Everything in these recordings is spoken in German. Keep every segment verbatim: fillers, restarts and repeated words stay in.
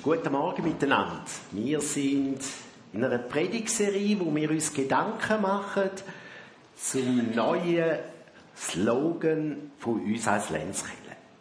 Guten Morgen miteinander. Wir sind in einer Predigtserie, wo wir uns Gedanken machen zum neuen Slogan von uns als Lenzkirche.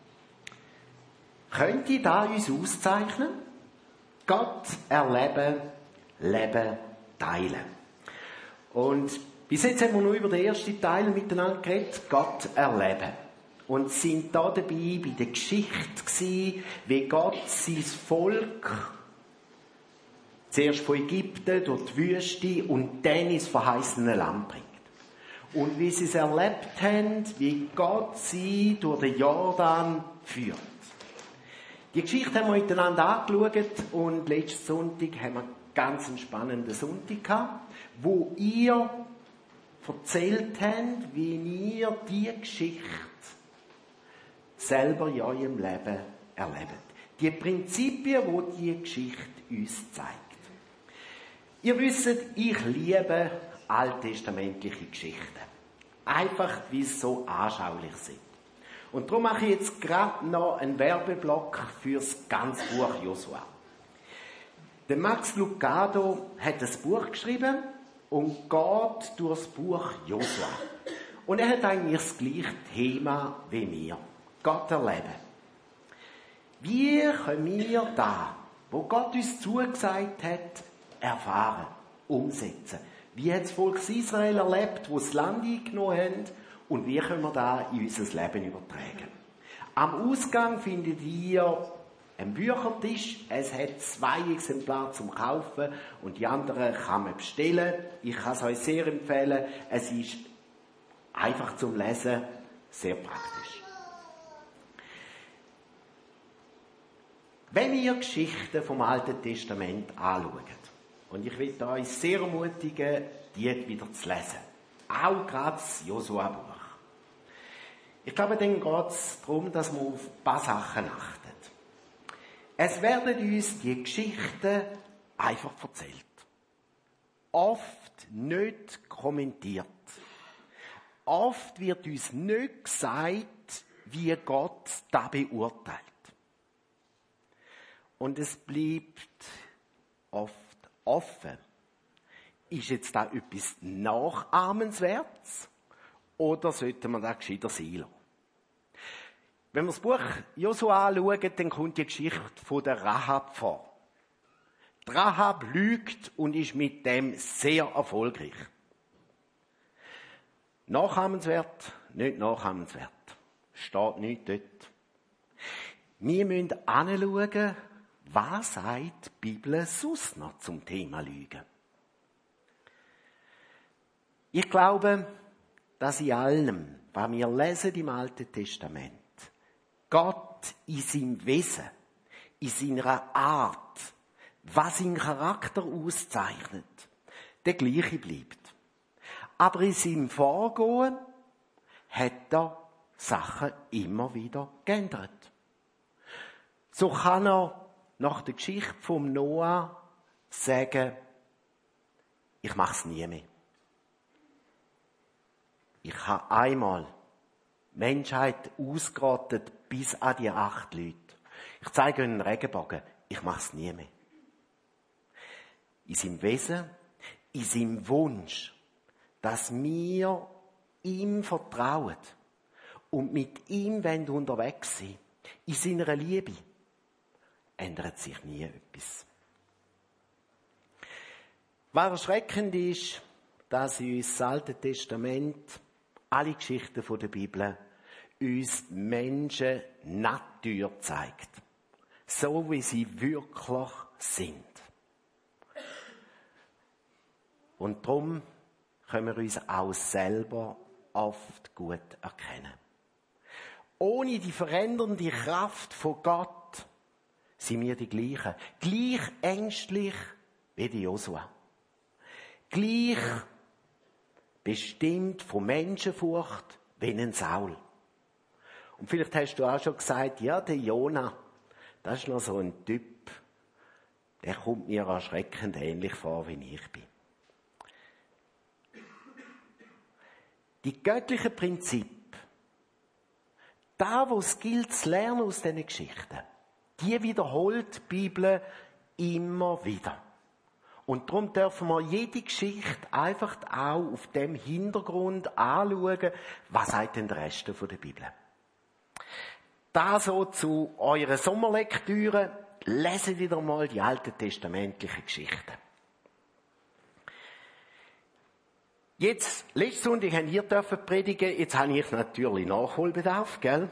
Könnte da uns auszeichnen? Gott erleben, leben, teilen. Und bis jetzt haben wir nur über den ersten Teil miteinander geredet, Gott erleben. Und sind da dabei bei der Geschichte gewesen, wie Gott sein Volk zuerst von Ägypten durch die Wüste und dann ins verheißene Land bringt. Und wie sie es erlebt haben, wie Gott sie durch den Jordan führt. Die Geschichte haben wir miteinander angeschaut und letzten Sonntag haben wir einen ganz spannenden Sonntag gehabt, wo ihr erzählt habt, wie ihr diese Geschichte selber in eurem Leben erlebt. Die Prinzipien, die die Geschichte uns zeigt. Ihr wisst, ich liebe alttestamentliche Geschichten. Einfach, wie sie so anschaulich sind. Und darum mache ich jetzt gerade noch einen Werbeblock für das ganze Buch Josua. Der Max Lucado hat ein Buch geschrieben und geht durch das Buch Josua. Und er hat eigentlich das gleiche Thema wie mir. Gott erleben. Wie können wir da, wo Gott uns zugesagt hat, erfahren, umsetzen? Wie hat das Volk Israel erlebt, wo das Land eingenommen haben, und wie können wir da in unser Leben übertragen? Am Ausgang findet ihr einen Büchertisch. Es hat zwei Exemplare zum Kaufen und die anderen kann man bestellen. Ich kann es euch sehr empfehlen. Es ist einfach zum Lesen, sehr praktisch. Wenn ihr Geschichten vom Alten Testament anschaut, und ich will euch sehr ermutigen, die wieder zu lesen, auch gerade das Josua-Buch. Ich glaube, dann geht es darum, dass man auf ein paar Sachen achtet. Es werden uns die Geschichten einfach erzählt. Oft nicht kommentiert. Oft wird uns nicht gesagt, wie Gott das beurteilt. Und es bleibt oft offen. Ist jetzt da etwas Nachahmenswertes? Oder sollte man da gescheiter sein lassen? Wenn wir das Buch Josua anschauen, dann kommt die Geschichte von der Rahab vor. Die Rahab lügt und ist mit dem sehr erfolgreich. Nachahmenswert, nicht nachahmenswert. Steht nicht dort. Wir müssen anschauen, was sagt die Bibel sonst noch zum Thema Lügen? Ich glaube, dass in allem, was wir lesen im Alten Testament, Gott in seinem Wesen, in seiner Art, was seinen Charakter auszeichnet, der gleiche bleibt. Aber in seinem Vorgehen hat er Sachen immer wieder geändert. So kann er nach der Geschichte vom Noah sagen, ich mach's nie mehr. Ich habe einmal Menschheit ausgerottet bis an die acht Leute. Ich zeige euch einen Regenbogen. Ich mach's nie mehr. In seinem Wesen, in seinem Wunsch, dass wir ihm vertrauen und mit ihm unterwegs sein, in seiner Liebe, ändert sich nie etwas. Was erschreckend ist, dass uns das Alte Testament, alle Geschichten der Bibel, uns Menschen Natur zeigt. So wie sie wirklich sind. Und darum können wir uns auch selber oft gut erkennen. Ohne die verändernde Kraft von Gott sind wir die gleichen. Gleich ängstlich wie die Josua. Gleich bestimmt von Menschenfurcht wie ein Saul. Und vielleicht hast du auch schon gesagt, ja, der Jona, das ist noch so ein Typ, der kommt mir erschreckend ähnlich vor, wie ich bin. Die göttlichen Prinzipien, da, wo es gilt zu lernen aus diesen Geschichten, die wiederholt die Bibel immer wieder. Und darum dürfen wir jede Geschichte einfach auch auf dem Hintergrund anschauen, was sagt denn der Rest von der Bibel. Da so zu eurer Sommerlektüre, lesen wieder mal die alten testamentlichen Geschichten. Jetzt, letzten Sonntag haben ihr dürfen predigen, jetzt habe ich natürlich Nachholbedarf, gell?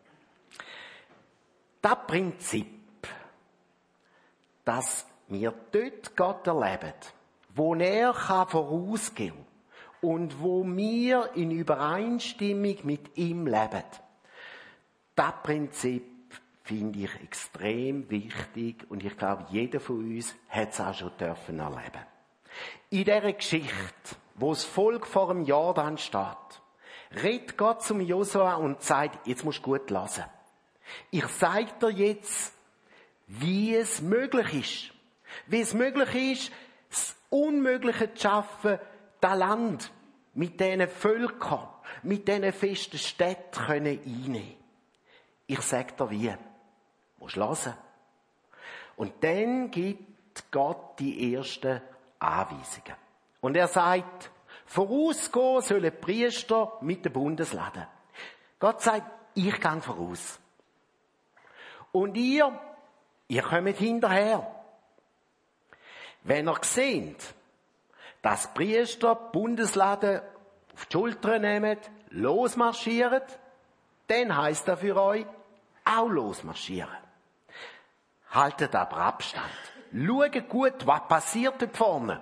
Das Prinzip, dass wir dort Gott erleben, wo er vorausgehen kann und wo wir in Übereinstimmung mit ihm leben, das Prinzip finde ich extrem wichtig und ich glaube, jeder von uns hat es auch schon dürfen erleben. In dieser Geschichte, wo das Volk vor dem Jordan steht, redet Gott zum Josua und sagt, jetzt musst du gut hören. Ich sage dir jetzt, wie es möglich ist. Wie es möglich ist, das Unmögliche zu schaffen, das Land mit diesen Völkern, mit diesen festen Städten können einnehmen. Ich sage dir wie. Du musst hören. Und dann gibt Gott die ersten Anweisungen. Und er sagt, vorausgehen sollen die Priester mit den Bundesladen. Gott sagt, ich gehe voraus. Und ihr, ihr kommt hinterher. Wenn ihr seht, dass die Priester die Bundesladen auf die Schultern nehmen, losmarschieren, dann heisst das für euch, auch losmarschieren. Haltet aber Abstand. Schaut gut, was passiert dort vorne.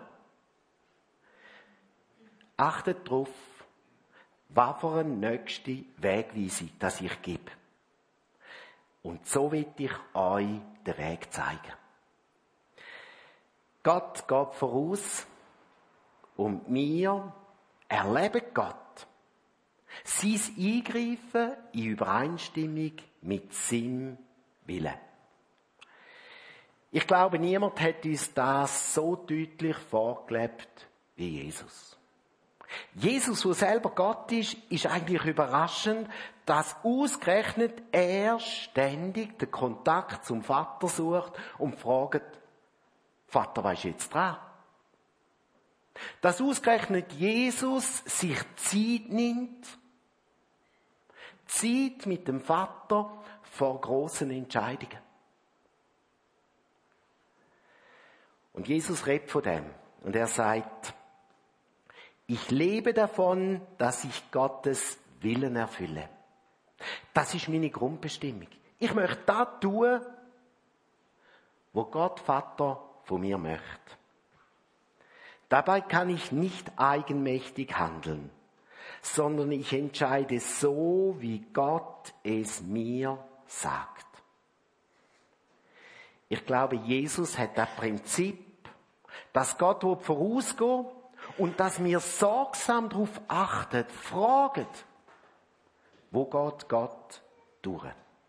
Achtet darauf, was für eine nächste Wegweisung das ich gebe. Und so will ich euch den Weg zeigen. Gott geht voraus und wir erleben Gott. Sein Eingreifen in Übereinstimmung mit seinem Willen. Ich glaube, niemand hat uns das so deutlich vorgelebt wie Jesus. Jesus, der selber Gott ist, ist eigentlich überraschend, dass ausgerechnet er ständig den Kontakt zum Vater sucht und fragt, Vater, was ist jetzt dran? Dass ausgerechnet Jesus sich Zeit nimmt, Zeit mit dem Vater vor grossen Entscheidungen. Und Jesus redet von dem. Und er sagt, ich lebe davon, dass ich Gottes Willen erfülle. Das ist meine Grundbestimmung. Ich möchte das tun, wo Gott Vater von mir möchte. Dabei kann ich nicht eigenmächtig handeln, sondern ich entscheide so, wie Gott es mir sagt. Ich glaube, Jesus hat das Prinzip, dass Gott vorausgehen und dass wir sorgsam darauf achten, fragen, wo geht Gott durch.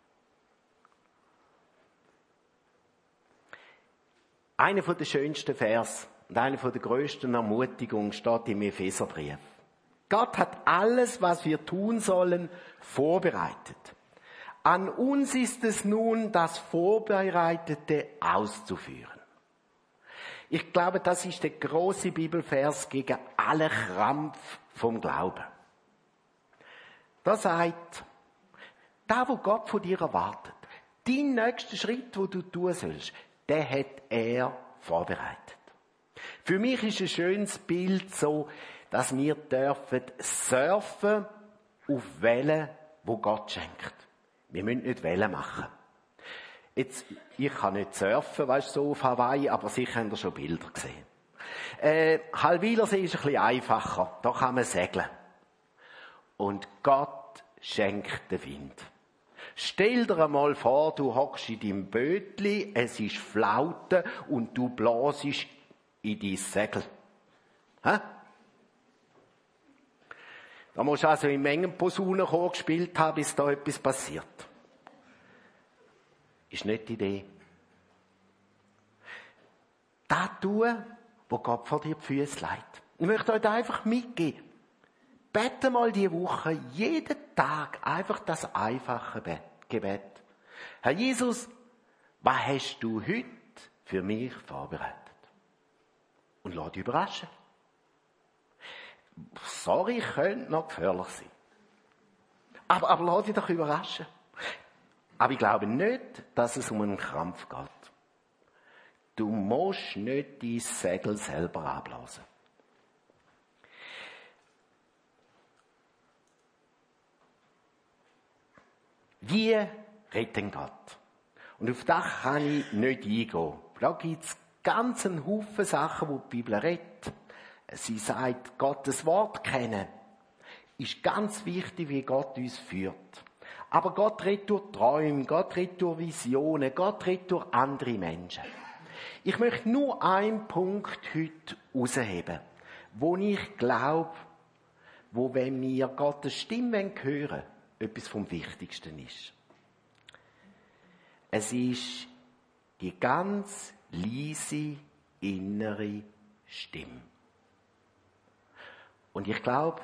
Einer der schönsten Vers und eine der grössten Ermutigungen steht im Epheserbrief. Gott hat alles, was wir tun sollen, vorbereitet. An uns ist es nun, das Vorbereitete auszuführen. Ich glaube, das ist der große Bibelvers gegen alle Krampf vom Glauben. Da sagt, da, wo Gott von dir erwartet, dein nächster Schritt, wo du tun sollst, den hat er vorbereitet. Für mich ist ein schönes Bild so, dass wir dürfen surfen auf Wellen, wo Gott schenkt. Wir müssen nicht Wellen machen. Jetzt, ich kann nicht surfen, weißt du, so auf Hawaii, aber sicher habt ihr schon Bilder gesehen. Äh, Halwilersee ist ein bisschen einfacher. Da kann man segeln. Und Gott schenkt den Wind. Stell dir einmal vor, du hockst in deinem Bötli, es ist Flaute und du blasest in dein Segel. Hä? Da musst du also in Mengen Posaunenchor gespielt haben, bis da etwas passiert. Ist nicht die Idee. Das tun, wo Gott vor dir die Füße legt. Ich möchte euch da einfach mitgeben. Bete mal diese Woche, jeden Tag, einfach das einfache Gebet. Herr Jesus, was hast du heute für mich vorbereitet? Und lass dich überraschen. Sorry, könnte noch gefährlich sein. Aber, aber lass dich doch überraschen. Aber ich glaube nicht, dass es um einen Krampf geht. Du musst nicht dein Segel selber abblasen. Wie retten Gott? Und auf das kann ich nicht eingehen. Da gibt es ganz einen Haufen Sachen, die die Bibel redet. Sie sagt, Gottes Wort kennen. Ist ganz wichtig, wie Gott uns führt. Aber Gott redet durch Träume, Gott redet durch Visionen, Gott redet durch andere Menschen. Ich möchte nur einen Punkt heute herausheben, wo ich glaube, wo, wenn wir Gottes Stimme hören, etwas vom Wichtigsten ist. Es ist die ganz leise innere Stimme. Und ich glaube,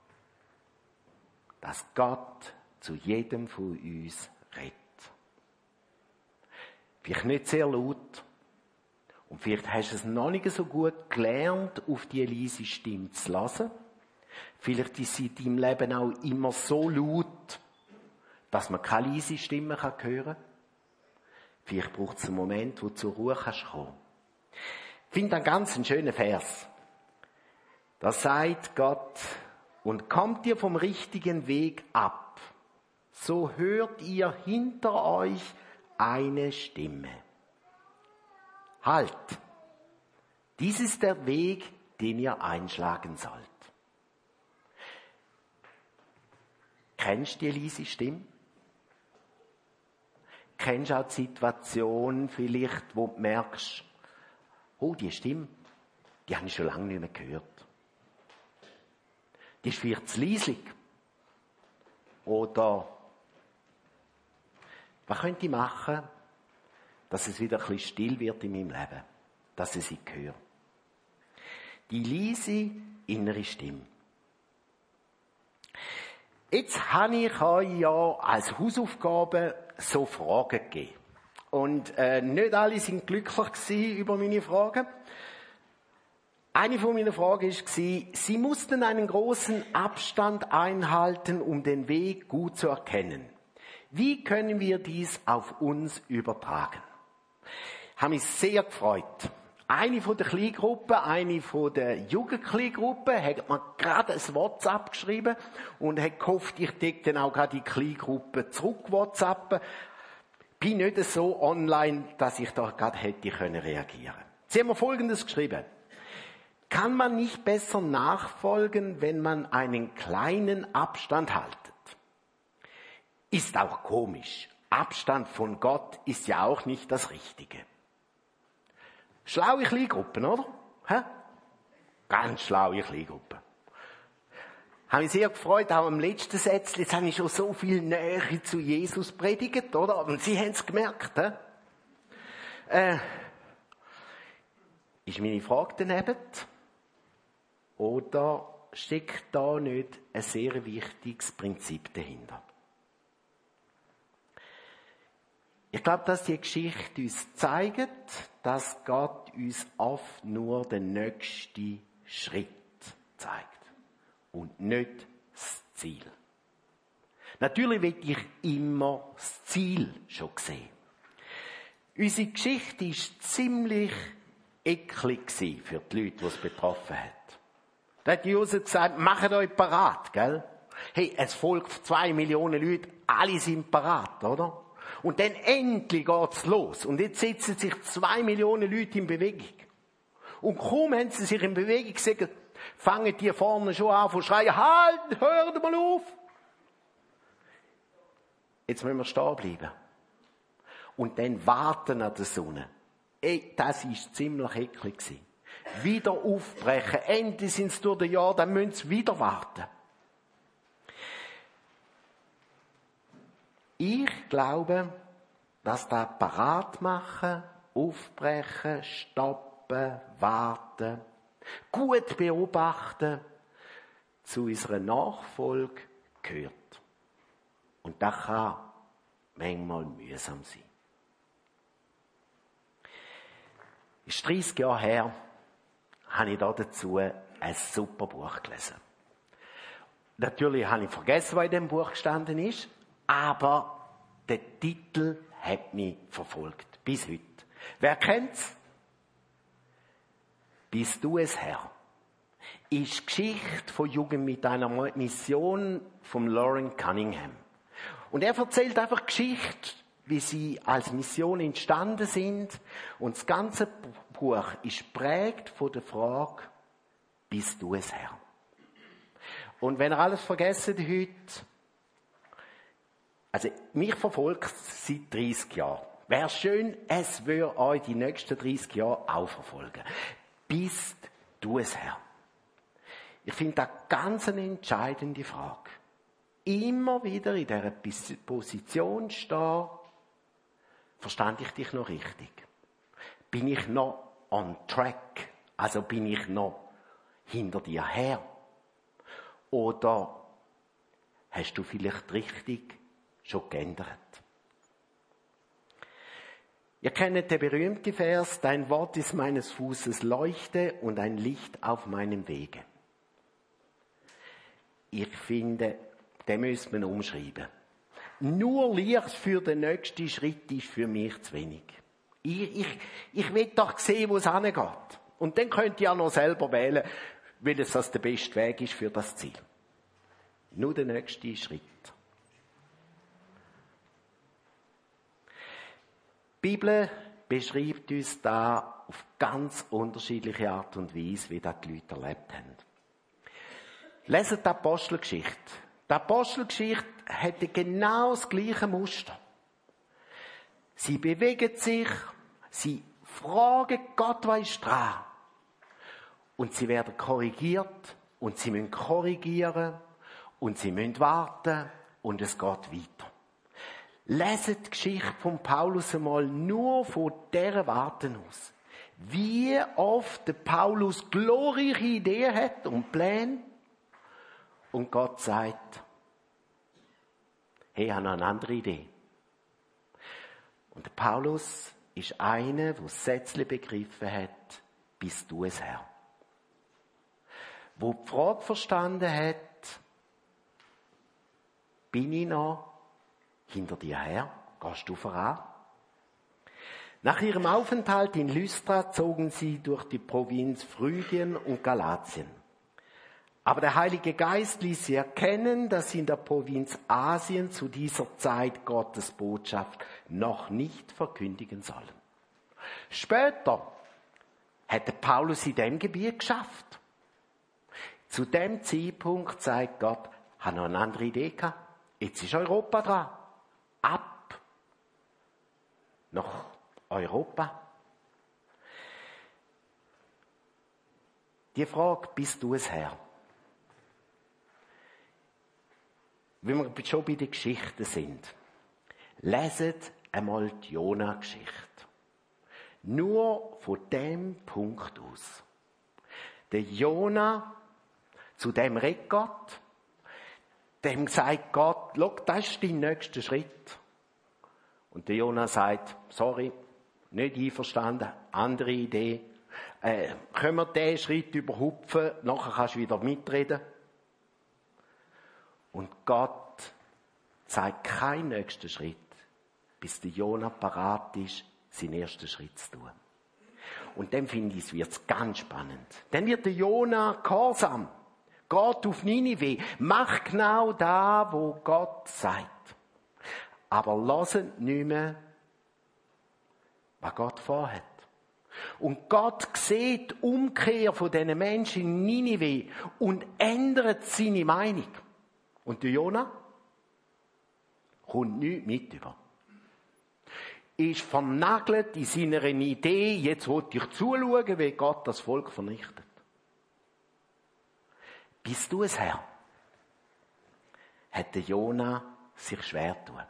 dass Gott zu jedem von uns redet. Vielleicht nicht sehr laut. Und vielleicht hast du es noch nicht so gut gelernt, auf die leise Stimme zu hören. Vielleicht ist sie in deinem Leben auch immer so laut, dass man keine leise Stimme hören kann. Vielleicht braucht es einen Moment, wo du zur Ruhe kannst kommen. Ich finde einen ganz schönen Vers. Da sagt Gott, und kommt ihr vom richtigen Weg ab, so hört ihr hinter euch eine Stimme. Halt! Dies ist der Weg, den ihr einschlagen sollt. Kennst du die leise Stimme? Kennst du auch die Situation vielleicht, wo du merkst, oh, die Stimme, die habe ich schon lange nicht mehr gehört. Die ist vielleicht zu leislich. Oder, was könnte ich machen, dass es wieder ein bisschen still wird in meinem Leben, dass ich sie höre? Die leise innere Stimme. Jetzt habe ich euch ja als Hausaufgabe so Fragen gegeben. Und äh, nicht alle sind glücklich gewesen über meine Fragen. Eine von meinen Fragen war, Sie mussten einen großen Abstand einhalten, um den Weg gut zu erkennen. Wie können wir dies auf uns übertragen? Ich habe mich sehr gefreut. Eine von der Kleingruppe, eine von der Jugendkleingruppe hat mir gerade ein WhatsApp geschrieben und hat gehofft, ich decke dann auch gerade die Kleingruppe zurück WhatsAppen. Bin nicht so online, dass ich da gerade hätte können reagieren. Sie haben mir Folgendes geschrieben. Kann man nicht besser nachfolgen, wenn man einen kleinen Abstand haltet? Ist auch komisch. Abstand von Gott ist ja auch nicht das Richtige. Schlaue Kleingruppen, oder? Hä? Ganz schlaue Kleingruppen. Habe mich sehr gefreut, auch am letzten Satz. Jetzt habe ich schon so viel Nähe zu Jesus predigt, oder? Und Sie haben es gemerkt, hä? Äh, ist meine Frage daneben? Oder steckt da nicht ein sehr wichtiges Prinzip dahinter? Ich glaube, dass die Geschichte uns zeigt, dass Gott uns oft nur den nächsten Schritt zeigt und nicht das Ziel. Natürlich will ich immer das Ziel schon sehen. Unsere Geschichte war ziemlich eklig für die Leute, die es betroffen hat. Da hat Jesus gesagt, macht euch parat, gell? Hey, es folgt zwei Millionen Leute, alle sind parat, oder? Und dann endlich geht's los. Und jetzt setzen sich zwei Millionen Leute in Bewegung. Und kaum haben sie sich in Bewegung gesagt, fangen die vorne schon an zu schreien, halt, hört mal auf! Jetzt müssen wir stehen bleiben. Und dann warten an der Sonne. Ey, das war ziemlich eklig. Wieder aufbrechen. Endlich sind sie durch das Jahr, dann müssen sie wieder warten. Ich glaube, dass das parat machen, aufbrechen, stoppen, warten, gut beobachten, zu unserer Nachfolge gehört. Und das kann manchmal mühsam sein. ist dreissig Jahre her, habe ich da dazu ein super Buch gelesen. Natürlich habe ich vergessen, was in dem Buch gestanden ist, aber der Titel hat mich verfolgt, bis heute. Wer kennt's? Bist du es, Herr? Ist Geschichte von Jugend mit einer Mission von Loren Cunningham. Und er erzählt einfach Geschichte, wie sie als Mission entstanden sind. Und das ganze Buch ist geprägt von der Frage, bist du es, Herr? Und wenn ihr alles vergessen heute, also mich verfolgt es seit dreissig Jahren. Wäre schön, es würde euch die nächsten dreissig Jahre auch verfolgen. Bist du es, Herr? Ich finde das ganz eine entscheidende Frage. Immer wieder in dieser Position stehen, verstand ich dich noch richtig? Bin ich noch on track? Also bin ich noch hinter dir her? Oder hast du vielleicht richtig schon geändert? Ihr kennt den berühmten Vers, dein Wort ist meines Fußes Leuchte und ein Licht auf meinem Wege. Ich finde, den müssen wir umschreiben. Nur Licht für den nächsten Schritt ist für mich zu wenig. Ich, ich, ich will doch sehen, wo es hingeht. Und dann könnt ihr ja noch selber wählen, welches das der beste Weg ist für das Ziel. Nur der nächste Schritt. Die Bibel beschreibt uns da auf ganz unterschiedliche Art und Weise, wie das die Leute erlebt haben. Leset die Apostelgeschichte. Die Apostelgeschichte hat genau das gleiche Muster. Sie bewegen sich, sie fragen Gott, was ist dran? Und sie werden korrigiert und sie müssen korrigieren und sie müssen warten und es geht weiter. Leset die Geschichte von Paulus einmal nur von dieser Warten aus. Wie oft der Paulus glorreiche Ideen hat und Pläne und Gott sagt, hey, ich habe noch eine andere Idee. Und der Paulus ist einer, der das Sätzchen begriffen hat, bist du es, Herr. Wo die Frage verstanden hat, bin ich noch hinter dir her? Gehst du voran? Nach ihrem Aufenthalt in Lystra zogen sie durch die Provinz Phrygien und Galatien. Aber der Heilige Geist ließ sie erkennen, dass sie in der Provinz Asien zu dieser Zeit Gottes Botschaft noch nicht verkündigen sollen. Später hätte Paulus in dem Gebiet geschafft. Zu dem Zeitpunkt sagt Gott, ich habe noch eine andere Idee gehabt. Jetzt ist Europa dran. Ab nach Europa. Die Frage, bist du es, Herr? Wenn wir schon bei den Geschichten sind, leset einmal die Jona-Geschichte. Nur von dem Punkt aus. Der Jona, zu dem redet Gott, dem sagt Gott, schau, das ist dein nächster Schritt. Und der Jona sagt, sorry, nicht einverstanden, andere Idee. Äh, können wir diesen Schritt überhupfen, nachher kannst du wieder mitreden. Und Gott zeigt keinen nächsten Schritt, bis der Jona parat ist, seinen ersten Schritt zu tun. Und dann finde ich, es wird ganz spannend. Dann wird der Jona gehorsam, geht auf Ninive, macht genau da, wo Gott sagt. Aber lasst nicht mehr, was Gott vorhat. Und Gott sieht die Umkehr von diesen Menschen in Ninive und ändert seine Meinung. Und der Jona kommt nichts mit über. Ist vernagelt in seiner Idee, jetzt wollte ich zuschauen, wie Gott das Volk vernichtet. Bist du es, Herr? Hat der Jona sich schwer getan.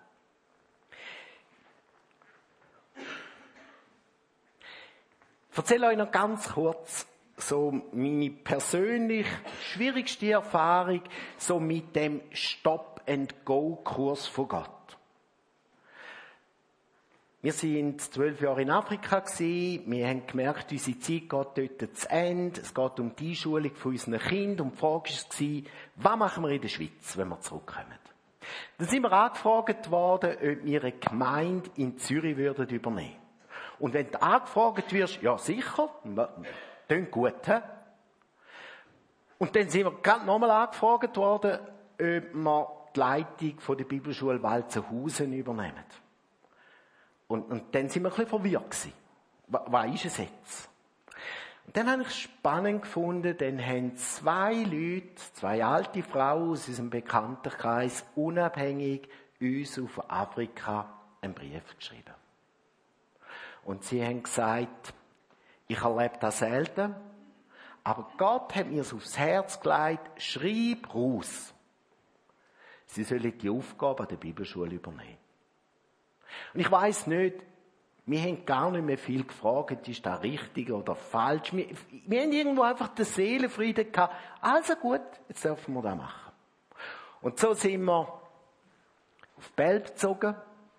Ich erzähle euch noch ganz kurz so meine persönlich schwierigste Erfahrung so mit dem Stop-and-Go-Kurs von Gott. Wir sind zwölf Jahre in Afrika gewesen. Wir haben gemerkt, unsere Zeit geht dort zu Ende. Es geht um die Einschulung von unseren Kindern. Und die Frage war, was machen wir in der Schweiz, wenn wir zurückkommen? Dann sind wir angefragt worden, ob wir eine Gemeinde in Zürich würden übernehmen. Und wenn du angefragt wirst, ja sicher, klingt gut, he? Und dann sind wir gerade nochmal angefragt worden, ob wir die Leitung von der Bibelschule Walzenhausen übernehmen. Und, und dann sind wir ein bisschen verwirrt gewesen. Was ist es jetzt? Und dann habe ich es spannend gefunden, dann haben zwei Leute, zwei alte Frauen aus unserem Bekanntenkreis, unabhängig uns auf Afrika einen Brief geschrieben. Und sie haben gesagt, ich erlebe das selten, aber Gott hat mir es aufs Herz gelegt, schreib raus. Sie sollen die Aufgabe an der Bibelschule übernehmen. Und ich weiss nicht, wir haben gar nicht mehr viel gefragt, ist das richtig oder falsch. Wir, wir haben irgendwo einfach den Seelenfrieden gehabt. Also gut, jetzt dürfen wir das machen. Und so sind wir auf Belp gezogen.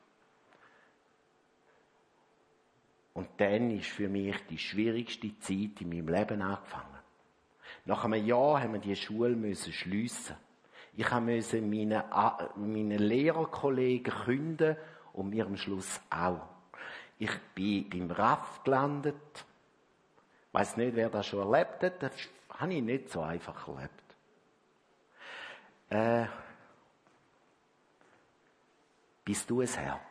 Und dann ist für mich die schwierigste Zeit in meinem Leben angefangen. Nach einem Jahr haben wir die Schule müssen schliessen. Ich musste meine, meine Lehrerkollegen kündigen und mir am Schluss auch. Ich bin beim R A F gelandet. Ich weiss nicht, wer das schon erlebt hat. Das habe ich nicht so einfach erlebt. Äh, bist du es, Herr?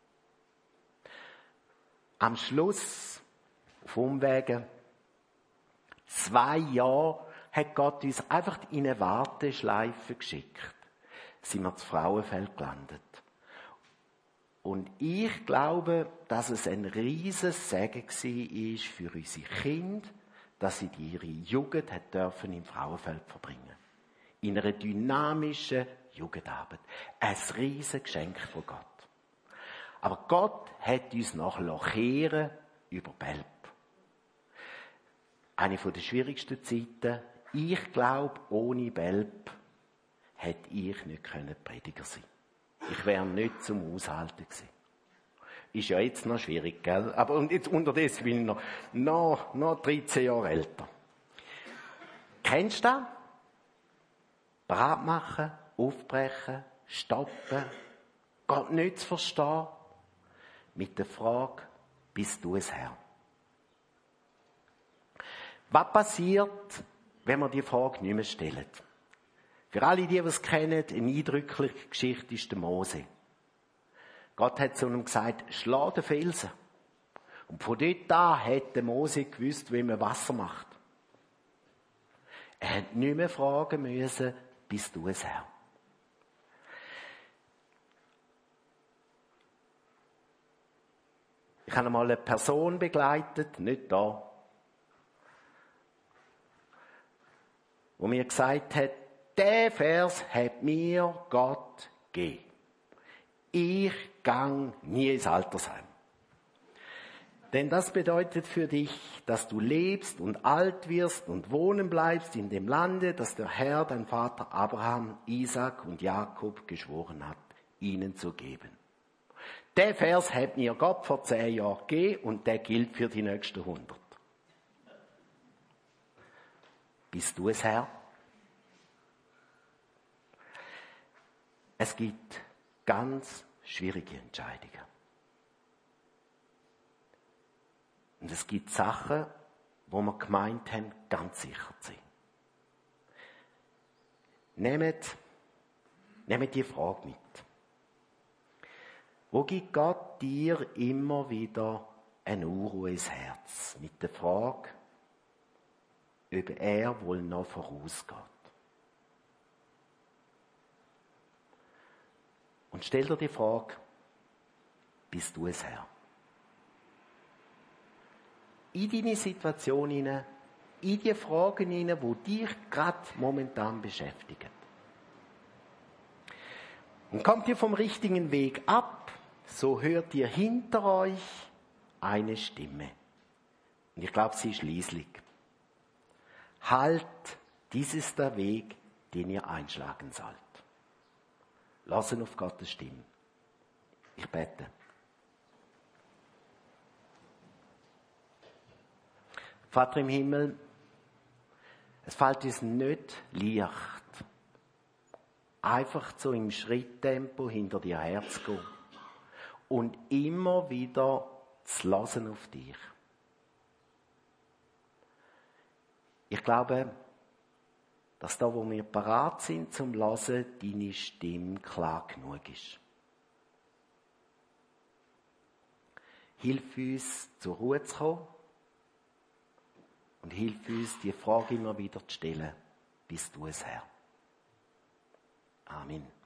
Am Schluss, auf Umwegen, zwei Jahre, hat Gott uns einfach in eine Warteschleife geschickt. Sind wir zu Frauenfeld gelandet. Und ich glaube, dass es ein riesiges Segen war für unsere Kinder, dass sie ihre Jugend hat dürfen im Frauenfeld verbringen. In einer dynamischen Jugendarbeit. Ein riesiges Geschenk von Gott. Aber Gott hat uns noch kehren über Belp. Eine der schwierigsten Zeiten. Ich glaube, ohne Belp hätte ich nicht Prediger sein können. Ich wäre nicht zum Aushalten gewesen. Ist ja jetzt noch schwierig, gell? Aber und jetzt unterdessen bin ich noch, noch, noch dreizehn Jahre älter. Kennst du das? Bereit machen, aufbrechen, stoppen, Gott nicht zu verstehen. Mit der Frage, bist du es, Herr? Was passiert, wenn man die Frage nicht mehr stellt? Für alle, die es kennen, eine eindrückliche Geschichte ist der Mose. Gott hat zu ihm gesagt, schlag den Felsen. Und von dort an hat der Mose gewusst, wie man Wasser macht. Er hat nicht mehr fragen müssen, bist du es, Herr? Ich habe einmal eine Person begleitet, nicht da, wo mir gesagt hat, der Vers hat mir Gott gegeben. Ich gang nie ins Altersheim. Denn das bedeutet für dich, dass du lebst und alt wirst und wohnen bleibst in dem Lande, das der Herr, dein Vater Abraham, Isaac und Jakob geschworen hat, ihnen zu geben. Der Vers hat mir Gott vor zehn Jahren gegeben und der gilt für die nächsten hundert. Bist du es, Herr? Es gibt ganz schwierige Entscheidungen. Und es gibt Sachen, wo wir gemeint haben, ganz sicher zu sein. Nehmt, nehmt die Frage mit. Wo gibt Gott dir immer wieder eine Unruhe ins Herz? Mit der Frage, ob er wohl noch vorausgeht. Und stell dir die Frage, bist du es, Herr? In deine Situation hinein, in die Fragen hinein, die dich gerade momentan beschäftigen. Und kommt ihr vom richtigen Weg ab, so hört ihr hinter euch eine Stimme. Und ich glaube, sie ist leislich. Halt, dies ist der Weg, den ihr einschlagen sollt. Lassen auf Gottes Stimme. Ich bete. Vater im Himmel, es fällt uns nicht leicht, einfach so im Schritttempo hinter dir herzugehen und immer wieder zu hören auf dich. Ich glaube, dass da, wo wir parat sind zum Hören, deine Stimme klar genug ist. Hilf uns, zur Ruhe zu kommen und hilf uns, die Frage immer wieder zu stellen. Bist du es, Herr? Amen.